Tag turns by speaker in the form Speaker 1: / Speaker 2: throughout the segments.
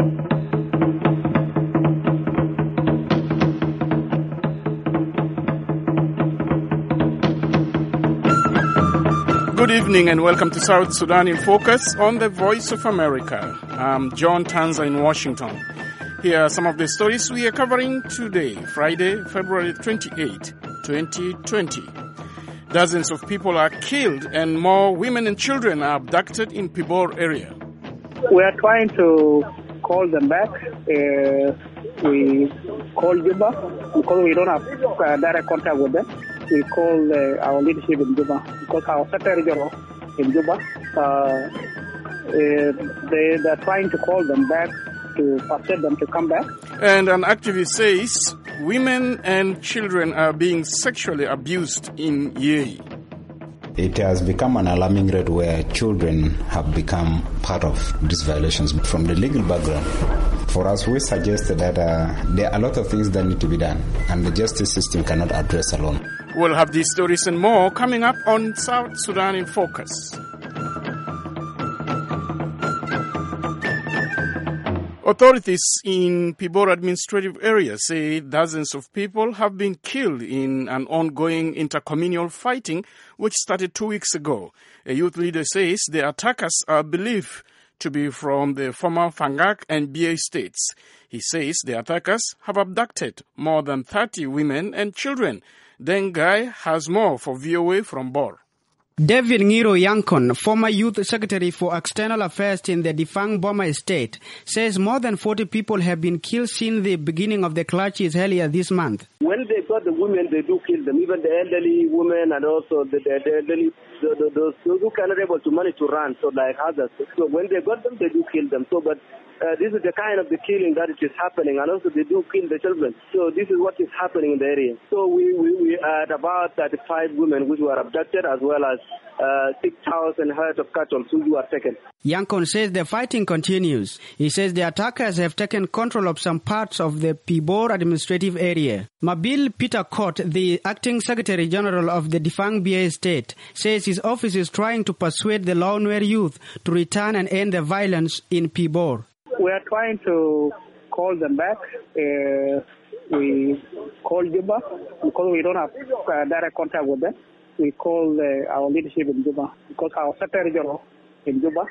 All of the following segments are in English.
Speaker 1: Good evening and welcome to South Sudan in Focus on the Voice of America. I'm John Tanza in Washington. Here are some of the stories we are covering today, Friday, February 28, 2020. Dozens of people are killed and more women and children are abducted in Pibor area.
Speaker 2: We are trying to call them back. We call Juba because we don't have direct contact with them. We call our leadership in Juba because our Secretary General in Juba, they're trying to call them back to persuade them to come back.
Speaker 1: And an activist says women and children are being sexually abused in Yei.
Speaker 3: It has become an alarming rate where children have become part of these violations. From the legal background, for us, we suggested that there are a lot of things that need to be done, and the justice system cannot address alone.
Speaker 1: We'll have these stories and more coming up on South Sudan in Focus. Authorities in Pibor administrative area say dozens of people have been killed in an ongoing intercommunal fighting which started 2 weeks ago. A youth leader says the attackers are believed to be from the former Fangak and Bie states. He says the attackers have abducted more than 30 women and children. Dengai has more for VOA from Bor.
Speaker 4: David Ngiro Yankon, former youth secretary for external affairs in the Difang Boma estate, says more than 40 people have been killed since the beginning of the clashes earlier this month.
Speaker 5: When they got the women, they do kill them, even the elderly women and also the elderly, those who cannot able to manage to run, so like others. So when they got them, they do kill them. So, but this is the kind of the killing that is happening, and also they do kill the children. So this is what is happening in the area. So we had about 35 women which were abducted, as well as 6,000 herds of cattle which were taken.
Speaker 4: Yankon says the fighting continues. He says the attackers have taken control of some parts of the Pibor administrative area. Mabil Peter Cott, the acting Secretary General of the Difang Bie State, says his office is trying to persuade the Lawnware youth to return and end the violence in Pibor.
Speaker 2: We are trying to call them back. We call Juba because we don't have direct contact with them. We call our leadership in Juba because our Secretary General in Juba,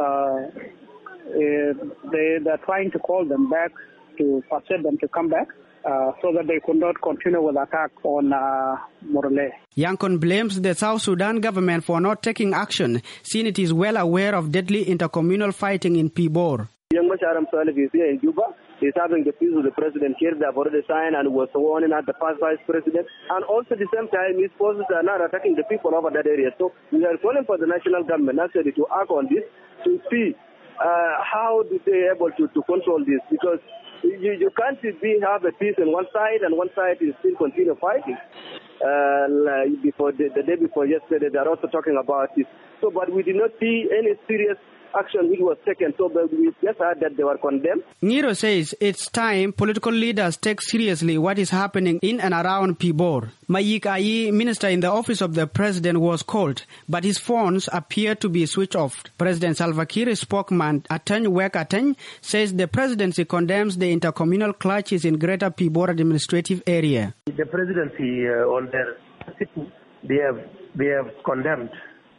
Speaker 2: they're trying to call them back to persuade them to come back so that they could not continue with attack on Morale.
Speaker 4: Yankon blames the South Sudan government for not taking action, seeing it is well aware of deadly intercommunal fighting in Pibor.
Speaker 5: Young Masharam Salif is here in Juba. He's having the peace with the president here. They have already signed and was sworn in as the past vice president. And also at the same time, his forces are not attacking the people over that area. So we are calling for the national government actually to act on this to see how they are able to control this. Because you can't have a peace on one side and one side is still continue fighting. Before the day before yesterday, they are also talking about this. So, but we did not see any serious action which was taken, so we just heard that they were condemned.
Speaker 4: Ngiro says it's time political leaders take seriously what is happening in and around Pibor. Mayik Ayi, minister in the office of the president, was called, but his phones appear to be switched off. President Salva Kiir's spokesman, Atany Wek Atany, says the presidency condemns the intercommunal clashes in Greater Pibor administrative area.
Speaker 6: The presidency on their sitting, they have condemned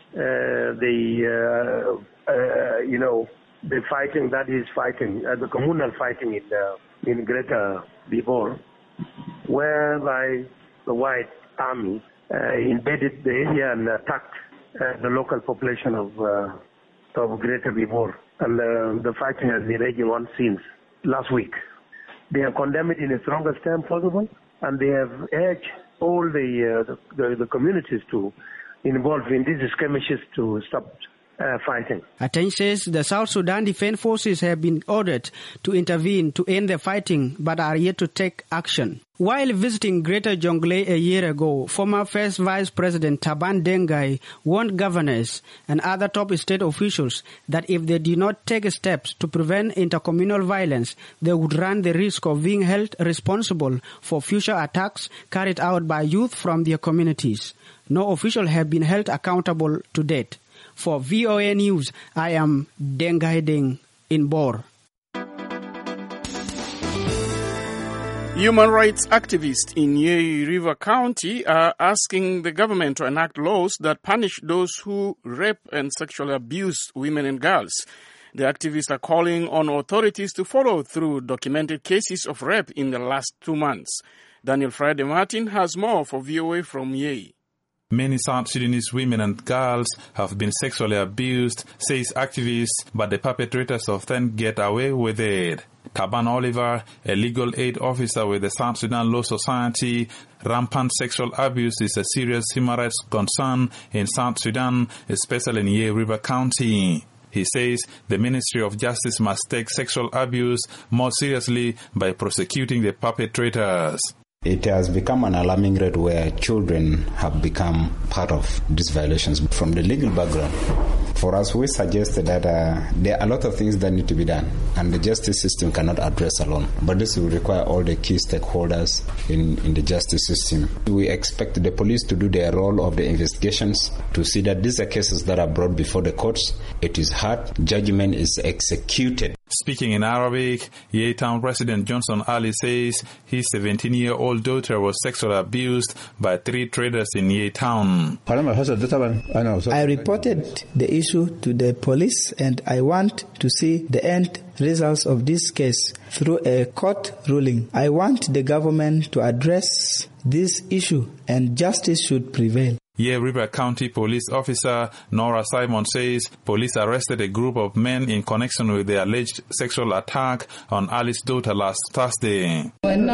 Speaker 6: the fighting that is fighting, the communal fighting in Greater Pibor, whereby the White Army invaded the area and attacked the local population of Greater Pibor. And the fighting has been raging on since last week. They have condemned it in the strongest term possible, and they have urged all the communities to involved in these skirmishes to stop fighting.
Speaker 4: Atany says the South Sudan Defense Forces have been ordered to intervene to end the fighting but are yet to take action. While visiting Greater Jonglei a year ago, former First Vice President Taban Dengai warned governors and other top state officials that if they do not take steps to prevent intercommunal violence, they would run the risk of being held responsible for future attacks carried out by youth from their communities. No official have been held accountable to date. For VOA News, I am Dengai Deng in Bor.
Speaker 1: Human rights activists in Yei River County are asking the government to enact laws that punish those who rape and sexually abuse women and girls. The activists are calling on authorities to follow through documented cases of rape in the last 2 months. Daniel Friday Martin has more for VOA from Yei.
Speaker 7: Many South Sudanese women and girls have been sexually abused, says activists, but the perpetrators often get away with it. Taban Oliver, a legal aid officer with the South Sudan Law Society, rampant sexual abuse is a serious human rights concern in South Sudan, especially in Yei River County. He says the Ministry of Justice must take sexual abuse more seriously by prosecuting the perpetrators.
Speaker 3: It has become an alarming rate where children have become part of these violations from the legal background. For us, we suggest that there are a lot of things that need to be done, and the justice system cannot address alone. But this will require all the key stakeholders in the justice system. We expect the police to do their role of the investigations to see that these are cases that are brought before the courts. It is heard, judgment is executed.
Speaker 7: Speaking in Arabic, Yei Town resident Johnson Ali says his 17-year-old daughter was sexually abused by 3 traders in Yei Town.
Speaker 8: I reported the issue to the police, and I want to see the end results of this case through a court ruling. I want the government to address this issue, and justice should prevail.
Speaker 7: Yei River County Police Officer Nora Simon says police arrested a group of men in connection with the alleged sexual attack on Ali's daughter last Thursday.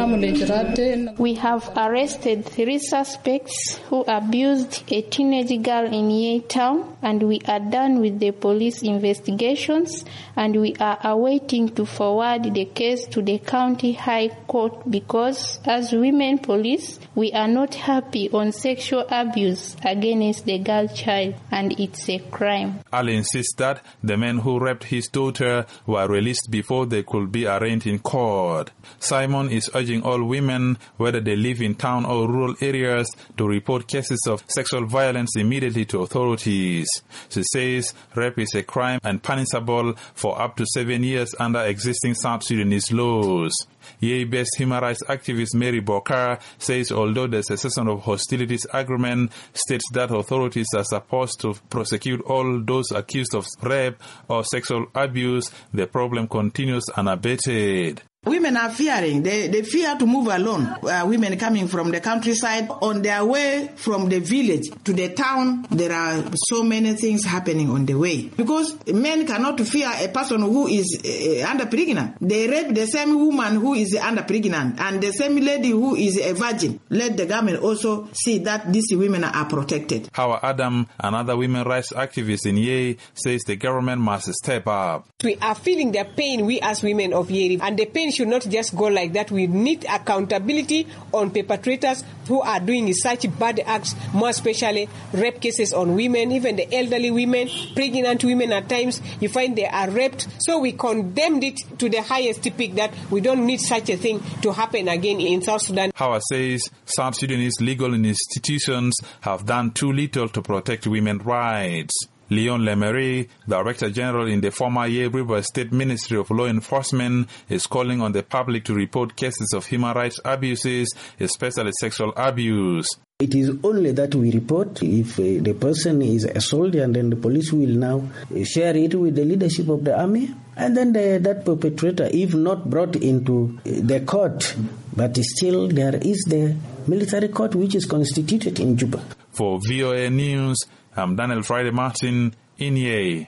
Speaker 9: We have arrested 3 suspects who abused a teenage girl in Yei Town, and we are done with the police investigations, and we are awaiting to forward the case to the county high court because as women police, we are not happy on sexual abuse against the girl child, and it's a crime.
Speaker 7: Ali insists that the men who raped his daughter were released before they could be arraigned in court. Simon is urging all women, whether they live in town or rural areas, to report cases of sexual violence immediately to authorities. She says rape is a crime and punishable for up to 7 years under existing South Sudanese laws. Yei-based human rights activist Mary Bokar says although the cessation of hostilities agreement states that authorities are supposed to prosecute all those accused of rape or sexual abuse, the problem continues unabated.
Speaker 10: Women are fearing. They fear to move alone. Women coming from the countryside on their way from the village to the town. There are so many things happening on the way. Because men cannot fear a person who is under pregnant. They rape the same woman who is under pregnant and the same lady who is a virgin. Let the government also see that these women are protected.
Speaker 7: Hawa Adam, another women rights activist in Yei, says the government must step up.
Speaker 11: We are feeling the pain, we as women of Yei, and the pain should not just go like that. We need accountability on perpetrators who are doing such bad acts, more especially rape cases on women, even the elderly women, pregnant women at times, you find they are raped. So we condemned it to the highest peak that we don't need such a thing to happen again in South Sudan.
Speaker 7: Hawa says South Sudanese legal institutions have done too little to protect women's rights. Leon Lemery, Director General in the former Yei River State Ministry of Law Enforcement, is calling on the public to report cases of human rights abuses, especially sexual abuse.
Speaker 12: It is only that we report if the person is a soldier, and then the police will now share it with the leadership of the army, and then that perpetrator, if not brought into the court, but still there is the military court which is constituted in Juba.
Speaker 7: For VOA News, I'm Daniel Friday Martin in Yei.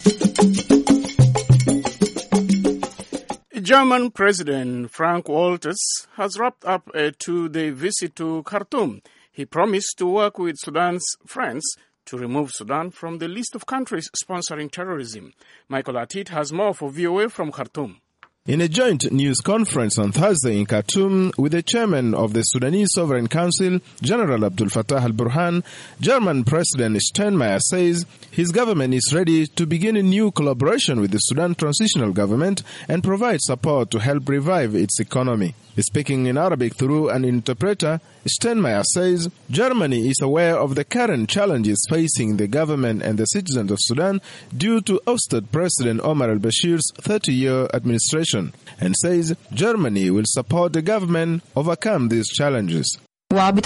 Speaker 1: German President Frank Walters has wrapped up a 2-day visit to Khartoum. He promised to work with Sudan's friends to remove Sudan from the list of countries sponsoring terrorism. Michael Atit has more for VOA from Khartoum.
Speaker 13: In a joint news conference on Thursday in Khartoum with the chairman of the Sudanese Sovereign Council, General Abdel Fattah al-Burhan, German President Steinmeier says his government is ready to begin a new collaboration with the Sudan Transitional Government and provide support to help revive its economy. Speaking in Arabic through an interpreter, Steinmeier says Germany is aware of the current challenges facing the government and the citizens of Sudan due to ousted President Omar al-Bashir's 30-year administration situation and says Germany will support the government overcome these challenges.
Speaker 14: We know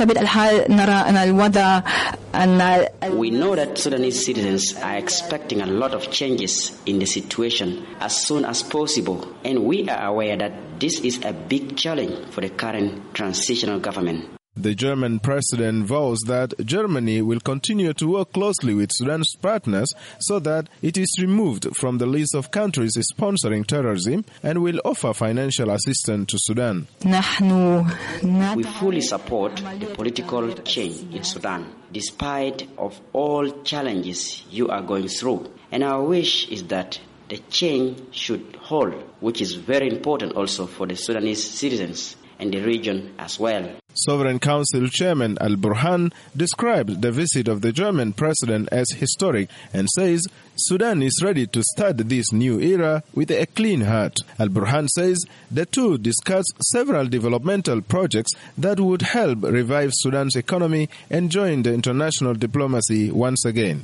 Speaker 14: that Sudanese citizens are expecting a lot of changes in the situation as soon as possible, and we are aware that this is a big challenge for the current transitional government.
Speaker 13: The German president vows that Germany will continue to work closely with Sudan's partners so that it is removed from the list of countries sponsoring terrorism and will offer financial assistance to Sudan.
Speaker 14: We fully support the political change in Sudan, despite of all challenges you are going through. And our wish is that the change should hold, which is very important also for the Sudanese citizens and the region as well.
Speaker 13: Sovereign Council Chairman Al-Burhan described the visit of the German president as historic and says Sudan is ready to start this new era with a clean heart. Al-Burhan says the two discussed several developmental projects that would help revive Sudan's economy and join the international diplomacy once again.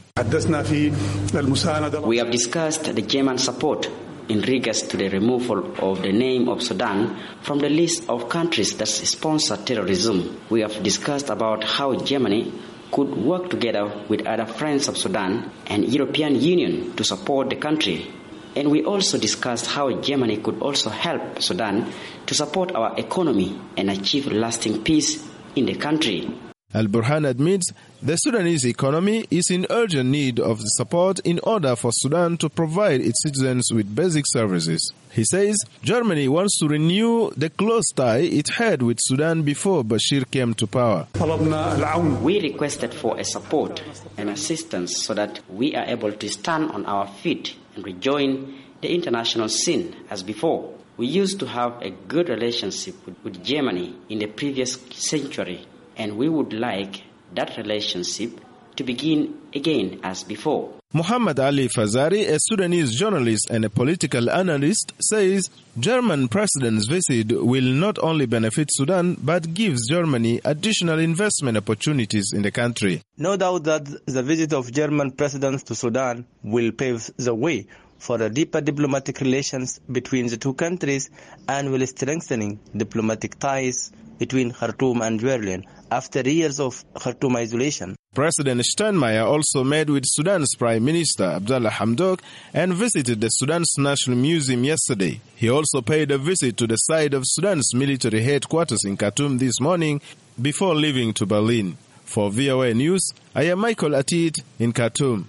Speaker 14: We have discussed the German support in regards to the removal of the name of Sudan from the list of countries that sponsor terrorism. We have discussed about how Germany could work together with other friends of Sudan and European Union to support the country. And we also discussed how Germany could also help Sudan to support our economy and achieve lasting peace in the country.
Speaker 13: Al-Burhan admits the Sudanese economy is in urgent need of the support in order for Sudan to provide its citizens with basic services. He says Germany wants to renew the close tie it had with Sudan before Bashir came to power.
Speaker 14: We requested for a support and assistance so that we are able to stand on our feet and rejoin the international scene as before. We used to have a good relationship with Germany in the previous century, and we would like that relationship to begin again as before.
Speaker 13: Muhammad Ali Fazari, a Sudanese journalist and a political analyst, says German president's visit will not only benefit Sudan but gives Germany additional investment opportunities in the country.
Speaker 15: No doubt that the visit of German president to Sudan will pave the way for a deeper diplomatic relations between the two countries and will strengthening diplomatic ties between Khartoum and Berlin after years of Khartoum isolation.
Speaker 13: President Steinmeier also met with Sudan's Prime Minister Abdallah Hamdok and visited the Sudan's National Museum yesterday. He also paid a visit to the site of Sudan's military headquarters in Khartoum this morning before leaving to Berlin. For VOA News, I am Michael Atid in Khartoum.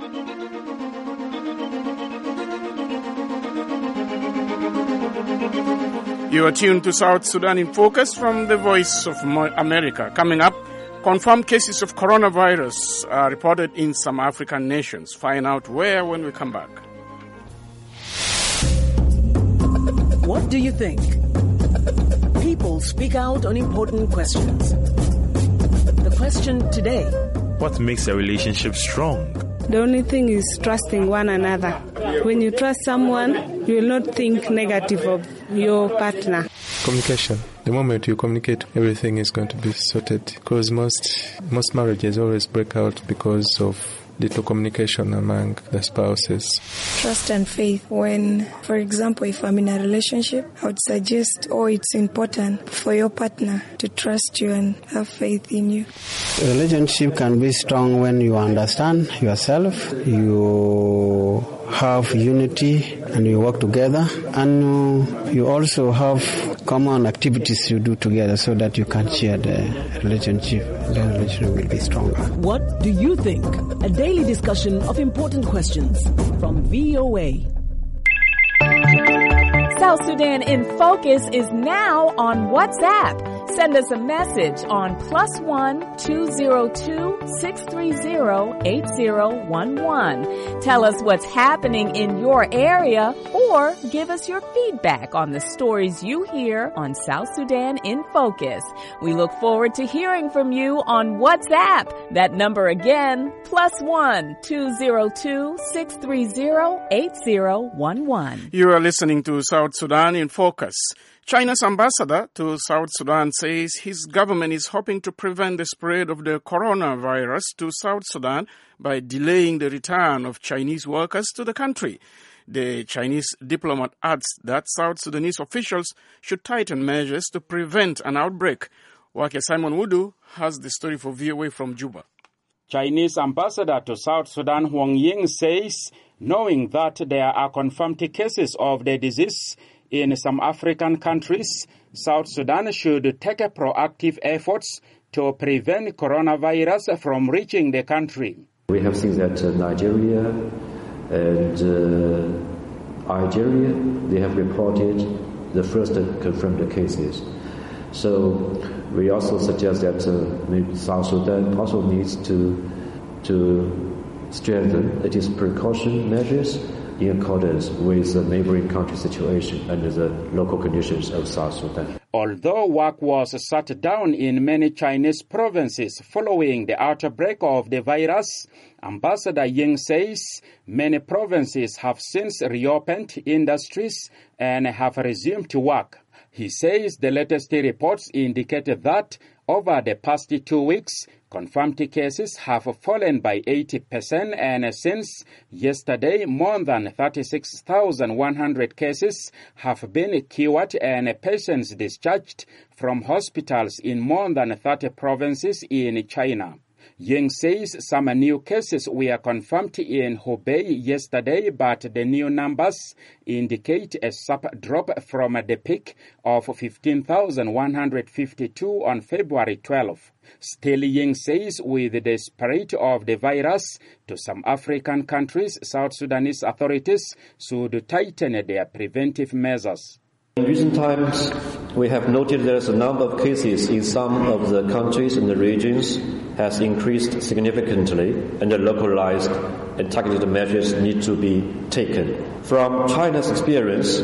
Speaker 1: You are tuned to South Sudan in Focus from the Voice of America. Coming up, confirmed cases of coronavirus are reported in some African nations. Find out where when we come back.
Speaker 16: What do you think? People speak out on important questions. The question today:
Speaker 17: what makes a relationship strong?
Speaker 18: The only thing is trusting one another. When you trust someone, you will not think negative of your partner.
Speaker 19: Communication. The moment you communicate, everything is going to be sorted. Because most marriages always break out because of little communication among the spouses.
Speaker 20: Trust and faith. When, for example, if I'm in a relationship, I would suggest, it's important for your partner to trust you and have faith in you.
Speaker 8: A relationship can be strong when you understand yourself, you have unity and you work together, and you also have common activities you do together so that you can share the relationship. The relationship will be stronger.
Speaker 16: What do you think? A daily discussion of important questions from VOA.
Speaker 21: South Sudan in Focus is now on WhatsApp. Send us a message on +1 202 630 8011. Tell us what's happening in your area or give us your feedback on the stories you hear on South Sudan in Focus. We look forward to hearing from you on WhatsApp. That number again, +1 202 630 8011.
Speaker 1: You are listening to South Sudan in Focus. China's ambassador to South Sudan says his government is hoping to prevent the spread of the coronavirus to South Sudan by delaying the return of Chinese workers to the country. The Chinese diplomat adds that South Sudanese officials should tighten measures to prevent an outbreak. Wake Simon Wudu has the story for VOA from Juba.
Speaker 2: Chinese ambassador to South Sudan Huang Ying says, knowing that there are confirmed cases of the disease in some African countries, South Sudan should take proactive efforts to prevent coronavirus from reaching the country.
Speaker 22: We have seen that Nigeria and Algeria, they have reported the first confirmed cases. So we also suggest that South Sudan also needs to strengthen its precaution measures in accordance with the neighboring country situation and the local conditions of South Sudan.
Speaker 2: Although work was shut down in many Chinese provinces following the outbreak of the virus, Ambassador Ying says many provinces have since reopened industries and have resumed work. He says the latest reports indicated that over the past 2 weeks, confirmed cases have fallen by 80%, and since yesterday, more than 36,100 cases have been cured and patients discharged from hospitals in more than 30 provinces in China. Ying says some new cases were confirmed in Hubei yesterday, but the new numbers indicate a sharp drop from the peak of 15,152 on February 12. Still, Ying says with the spread of the virus to some African countries, South Sudanese authorities should tighten their preventive measures.
Speaker 22: In recent times, we have noted there's a number of cases in some of the countries and the regions has increased significantly, and the localized and targeted measures need to be taken. From China's experience,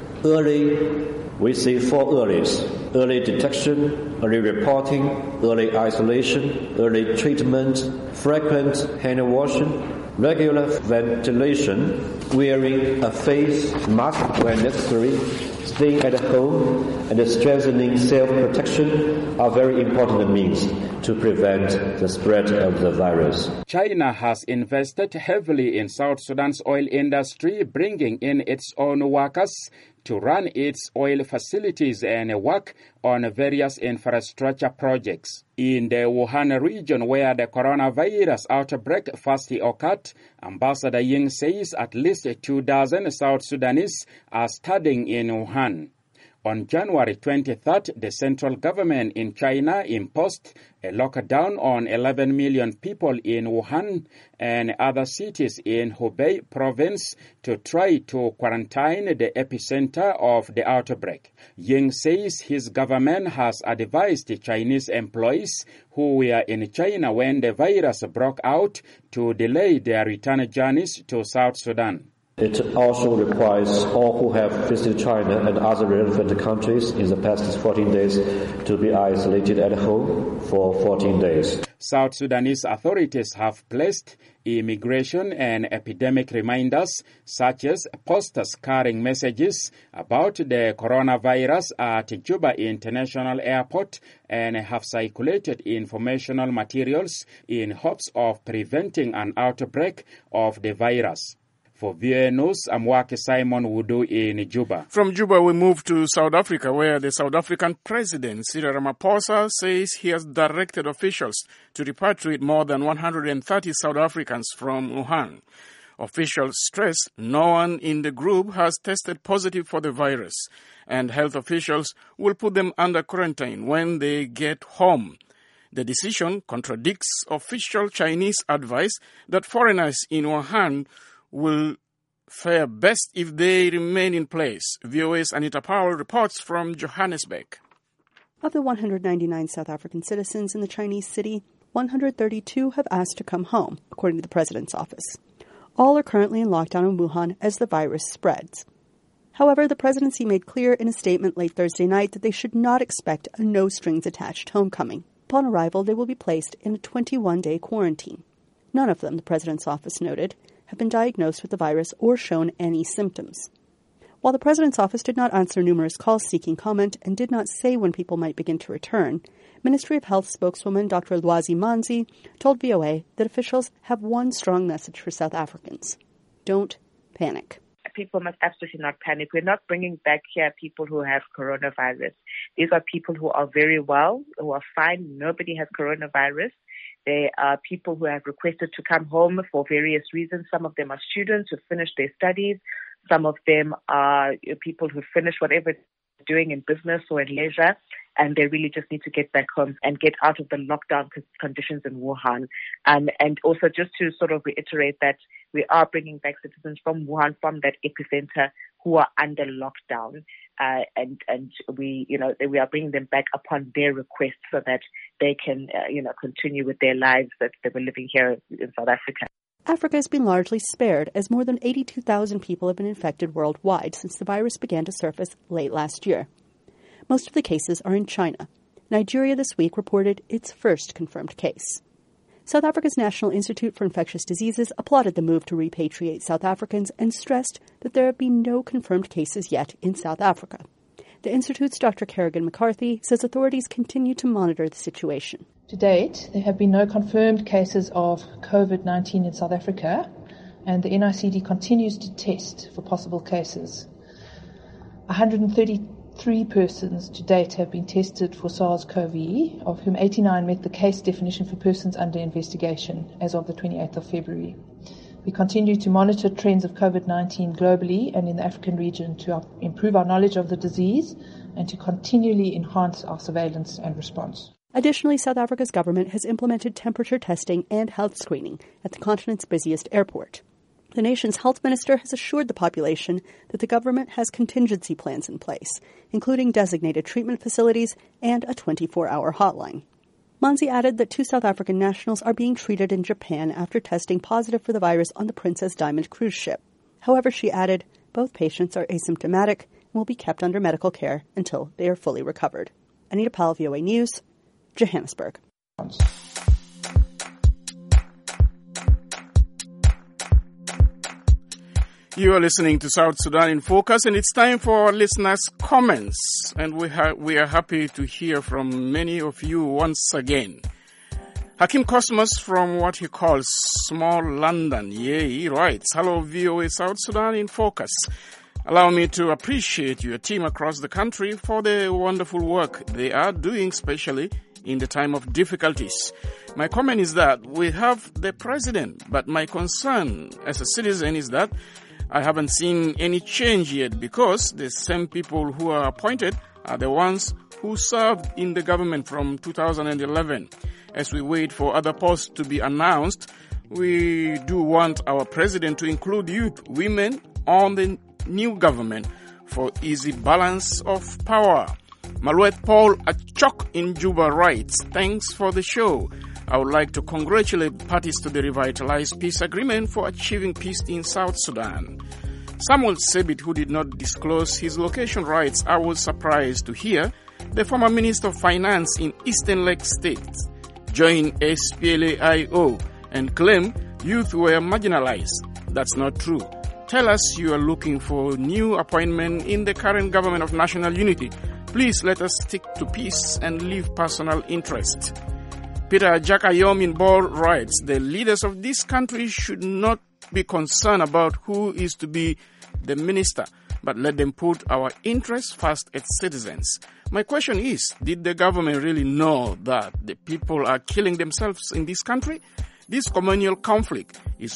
Speaker 22: we see 4 earlies: early detection, early reporting, early isolation, early treatment, frequent hand washing, regular ventilation, wearing a face mask when necessary, staying at home, and strengthening self-protection are very important means to prevent the spread of the virus.
Speaker 2: China has invested heavily in South Sudan's oil industry, bringing in its own workers to run its oil facilities and work on various infrastructure projects. In the Wuhan region, where the coronavirus outbreak first occurred, Ambassador Ying says at least 24 South Sudanese are studying in Wuhan. On January 23rd, the central government in China imposed a lockdown on 11 million people in Wuhan and other cities in Hubei province to try to quarantine the epicenter of the outbreak. Ying says his government has advised Chinese employees who were in China when the virus broke out to delay their return journeys to South Sudan.
Speaker 22: It also requires all who have visited China and other relevant countries in the past 14 days to be isolated at home for 14 days.
Speaker 2: South Sudanese authorities have placed immigration and epidemic reminders, such as posters carrying messages about the coronavirus at Juba International Airport, and have circulated informational materials in hopes of preventing an outbreak of the virus. For VOA News, I'm Wake Simon Wudu in Juba.
Speaker 1: From Juba, we move to South Africa, where the South African president, Cyril Ramaphosa, says he has directed officials to repatriate more than 130 South Africans from Wuhan. Officials stress no one in the group has tested positive for the virus, and health officials will put them under quarantine when they get home. The decision contradicts official Chinese advice that foreigners in Wuhan will fare best if they remain in place. VOA's Anita Powell reports from Johannesburg.
Speaker 23: Of the 199 South African citizens in the Chinese city, 132 have asked to come home, according to the president's office. All are currently in lockdown in Wuhan as the virus spreads. However, the presidency made clear in a statement late Thursday night that they should not expect a no-strings-attached homecoming. Upon arrival, they will be placed in a 21-day quarantine. None of them, the president's office noted, have been diagnosed with the virus or shown any symptoms. While the president's office did not answer numerous calls seeking comment and did not say when people might begin to return, Ministry of Health spokeswoman Dr. Lwazi Manzi told VOA that officials have one strong message for South Africans: don't panic.
Speaker 4: people must absolutely not panic. We're not bringing back here people who have coronavirus. These are people who are very well, who are fine. Nobody has coronavirus. They are people who have requested to come home for various reasons. Some of them are students who finished their studies. Some of them are people who finish whatever they're doing in business or in leisure, and they really just need to get back home and get out of the lockdown conditions in Wuhan. And also just to sort of reiterate that we are bringing back citizens from Wuhan, from that epicenter, who are under lockdown. And we are bringing them back upon their request so that they can, continue with their lives that they were living here in South Africa.
Speaker 23: Africa has been largely spared, as more than 82,000 people have been infected worldwide since the virus began to surface late last year. Most of the cases are in China. Nigeria this week reported its first confirmed case. South Africa's National Institute for Infectious Diseases applauded the move to repatriate South Africans and stressed that there have been no confirmed cases yet in South Africa. The Institute's Dr. Kerrigan McCarthy says authorities continue to monitor the situation.
Speaker 5: To date, there have been no confirmed cases of COVID-19 in South Africa, and the NICD continues to test for possible cases. 133 persons to date have been tested for SARS-CoV, of whom 89 met the case definition for persons under investigation as of the 28th of February. We continue to monitor trends of COVID-19 globally and in the African region to improve our knowledge of the disease and to continually enhance our surveillance and response.
Speaker 23: Additionally, South Africa's government has implemented temperature testing and health screening at the continent's busiest airport. The nation's health minister has assured the population that the government has contingency plans in place, including designated treatment facilities and a 24-hour hotline. Manzi added that 2 South African nationals are being treated in Japan after testing positive for the virus on the Princess Diamond cruise ship. However, she added, both patients are asymptomatic and will be kept under medical care until they are fully recovered. Anita Powell, VOA News, Johannesburg.
Speaker 1: You are listening to South Sudan in Focus, and it's time for our listeners' comments. And we are happy to hear from many of you once again. Hakim Cosmos from what he calls Small London, he writes, "Hello VOA South Sudan in Focus. Allow me to appreciate your team across the country for the wonderful work they are doing, especially in the time of difficulties. My comment is that we have the president, but my concern as a citizen is that I haven't seen any change yet because the same people who are appointed are the ones who served in the government from 2011. As we wait for other posts to be announced, we do want our president to include youth, women on the new government for easy balance of power." Maluet Paul Achok in Juba writes, "Thanks for the show. I would like to congratulate parties to the revitalized peace agreement for achieving peace in South Sudan." Samuel Sebit, who did not disclose his location, writes, "I was surprised to hear the former Minister of Finance in Eastern Lake States join SPLA-IO and claim youth were marginalized. That's not true. Tell us you are looking for new appointment in the current government of national unity. Please let us stick to peace and leave personal interest." Peter Jakayom in Bor writes, "The leaders of this country should not be concerned about who is to be the minister, but let them put our interests first as citizens. My question is, did the government really know that the people are killing themselves in this country? This communal conflict is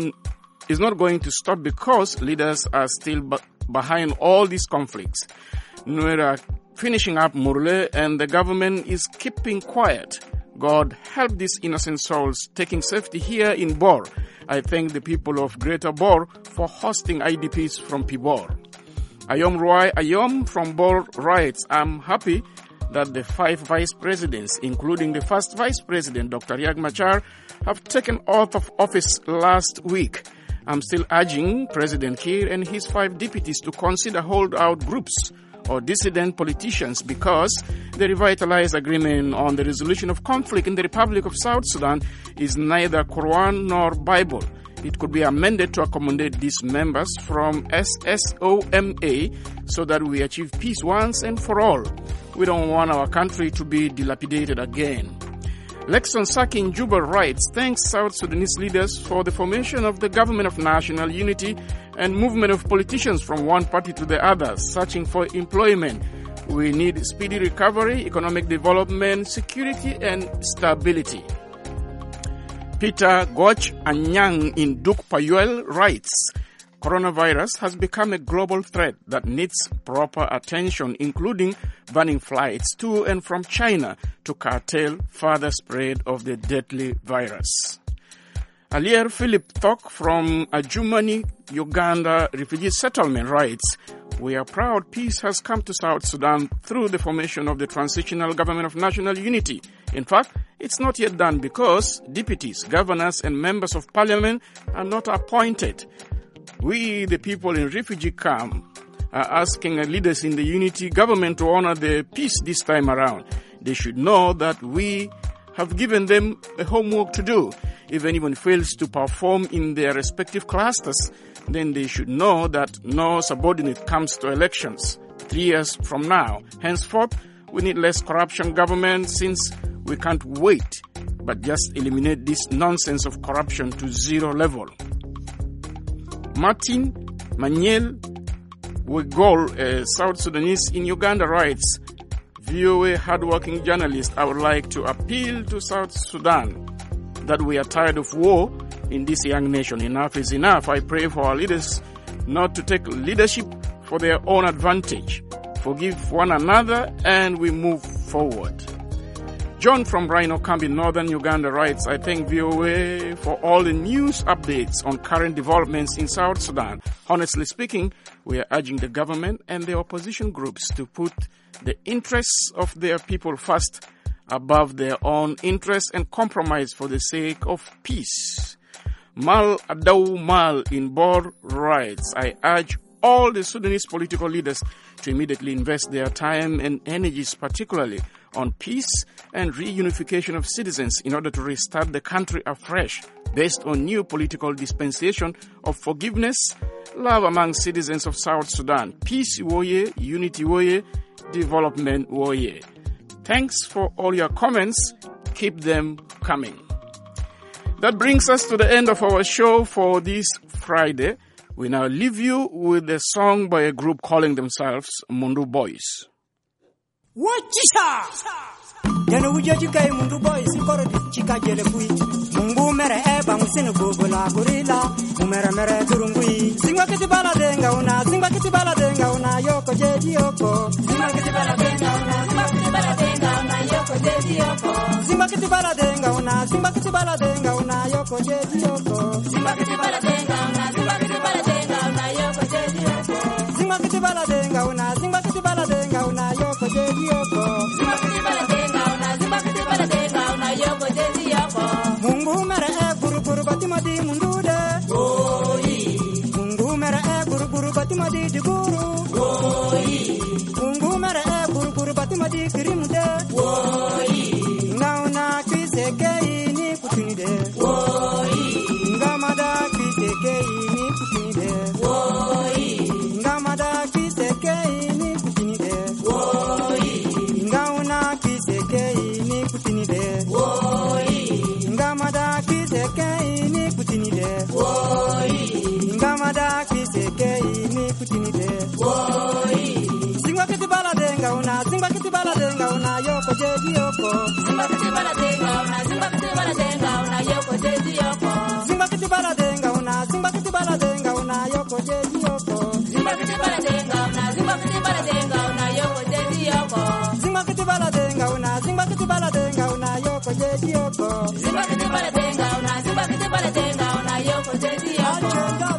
Speaker 1: not going to stop because leaders are still behind all these conflicts. Nuera finishing up Murle and the government is keeping quiet. God help these innocent souls taking safety here in Bor. I thank the people of Greater Bor for hosting IDPs from Pibor." Ayom Roy Ayom from Bor writes, "I'm happy that the 5 vice presidents, including the first vice president, Dr. Riek Machar, have taken oath of office last week. I'm still urging President Kiir and his 5 deputies to consider holdout groups or dissident politicians because the revitalized agreement on the resolution of conflict in the Republic of South Sudan is neither Quran nor Bible. It could be amended to accommodate these members from SSOMA so that we achieve peace once and for all. We don't want our country to be dilapidated again." Lexon Saki in Juba writes, "Thanks South Sudanese leaders for the formation of the government of national unity and movement of politicians from one party to the other, searching for employment. We need speedy recovery, economic development, security, and stability. Peter Goch Anyang in Dukpayuel writes, coronavirus has become a global threat that needs proper attention, including banning flights to and from China to curtail further spread of the deadly virus. Alier Philip Thok from Ajumani, Uganda refugee settlement writes, we are proud peace has come to South Sudan through the formation of the Transitional Government of National Unity. In fact, it's not yet done because deputies, governors, and members of parliament are not appointed. We, the people in refugee camp, are asking leaders in the unity government to honor the peace this time around. They should know that we have given them a homework to do. If anyone fails to perform in their respective clusters, then they should know that no subordinate comes to elections 3 years from now. Henceforth, we need less corruption government since we can't wait, but just eliminate this nonsense of corruption to zero level. Martin Maniel Wegol, a South Sudanese in Uganda, writes, VOA hardworking journalist, I would like to appeal to South Sudan that we are tired of war in this young nation. Enough is enough. I pray for our leaders not to take leadership for their own advantage. Forgive one another and we move forward. John from Rhino Camp in northern Uganda writes, I thank VOA for all the news updates on current developments in South Sudan. Honestly speaking, we are urging the government and the opposition groups to put the interests of their people first above their own interests and compromise for the sake of peace. Mal Adaw Mal in Bor writes, I urge all the Sudanese political leaders to immediately invest their time and energies, particularly on peace and reunification of citizens in order to restart the country afresh based on new political dispensation of forgiveness, love among citizens of South Sudan. Peace woye, unity woye, development woye. Thanks for all your comments. Keep them coming. That brings us to the end of our show for this Friday. We now leave you with a song by a group calling themselves Mundu Boys.
Speaker 3: Jana wujoji kai Mundu Boys koro chika jele kui Mungu mere eba musinu bubula gorila Mumere mere turungui Singwa kiti bala denga una Singwa kiti bala denga una Yoko jeji yoko Singwa kiti bala denga una Singwa kiti bala denga una Yoko jeji yoko Singwa kiti bala denga una Singwa kiti bala denga una Yoko jeji yoko Singwa kiti bala denga una Singwa kiti bala denga una Yoko jeji yoko Singwa kiti bala denga una Singwa kiti bala denga una Yoko jeji yoko Singwa kiti bala denga una Singwa kiti bala denga una Yoko jeji yoko Mungu mere buru buru batima di mundu de Oi Mungu mere buru batima di diguru Oi Mungu mere buru batima di kirimu de Oi Nauna kiseke ini kutini de Oi Ngamada kiseke ini kutini de Oi Ngamada kiseke ini kutini de Oi Ngauna kiseke ini kutini de Oi Ngamada kiseke ini kutini de Oi Ngamada kiseke ini kutini de Oi Singwa kiti bala denga una Singwa kiti bala denga una Yoko jeji yoko Singwa kiti bala denga una Singwa kiti bala denga una Yoko jeji yoko Singwa kiti bala denga una Singwa kiti bala denga una Yoko jeji yoko Singwa kiti bala denga una Singwa kiti bala denga una Yoko jeji yoko Singwa kiti bala denga una Singwa kiti bala denga una Yoko jeji yoko Singwa kiti bala denga una Singwa kiti bala denga una Yoko jeji yoko.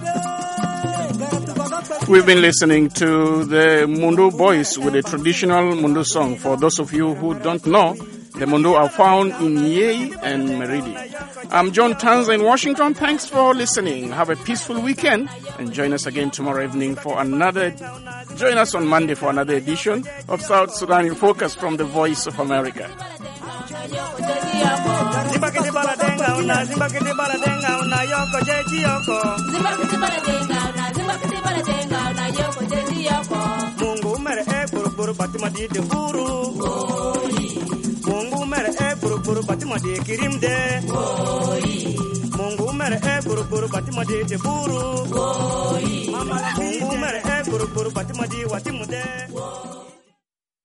Speaker 1: We've been listening to the Mundu Boys with a traditional Mundu song. For those of you who don't know, the Mundu are found in Yei and Meridi. I'm John Tanza in Washington. Thanks for listening. Have a peaceful weekend and join us again tomorrow evening for another. Join us on Monday for another edition of South Sudan in Focus from the Voice of America.
Speaker 3: Zimbakiti bala denga una Zimbakiti bala denga una Yoko jeji yoko Zimbakiti bala denga una Zimbakiti bala denga una Yoko jeji yoko Mungu mere buru buru batima di de guru Oi Mungu mere buru buru batima di kirim de Oi Mungu mere mere guru batima de buru. Mama mungu mere guru batima di watimude.